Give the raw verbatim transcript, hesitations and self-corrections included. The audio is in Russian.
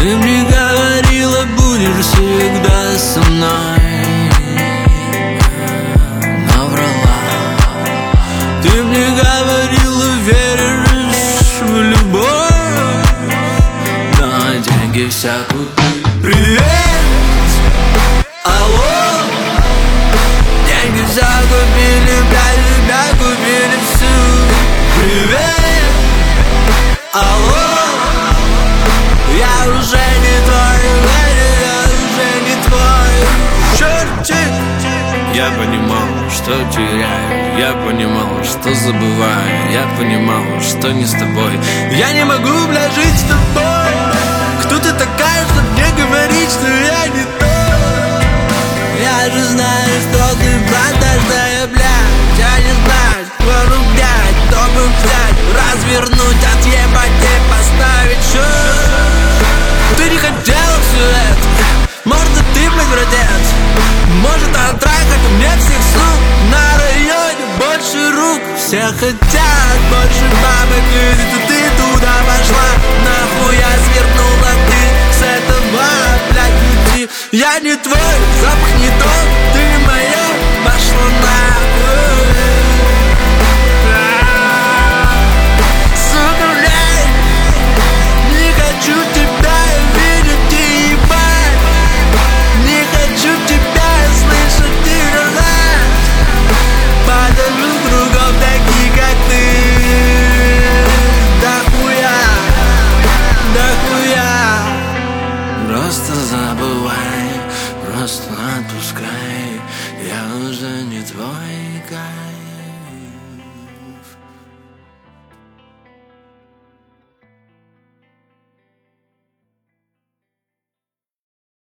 Ты мне говорила, будешь всегда со мной, но врала. Ты мне говорила, веришь в любовь, но деньги вся купили. Привет, алло, деньги вся купили, для тебя купили всю. Привет, алло, я уже не твой, я уже не твой. Черти! Я понимал, что теряю, я понимал, что забываю, я понимал, что не с тобой. Я не могу, бля, жить с тобой. Кто ты такая, чтоб мне говорить, что я не той? Я же знаю, что ты продажная, блядь. Я не знаю, кто блядь, чтобы взять, развернуть, отъебать и поставить счет. Ты не хотела все это, может, ты, блядь, вродец. Может, оттрахать мне всех сук, на районе больше рук. Все хотят больше бабок, и ты туда пошла. Нахуй я свернула, ты с этого, блядь, пути. Я не твой, запах не тот, ты моя, пошла нахуй. Сука, блядь, не хочу тебя видеть и ебать. Не хочу тебя слышать и рыдать. Подожду кругом такие, как ты. Да хуя, да хуя. Просто забывай, просто отпускай. Я уже не твой кайф.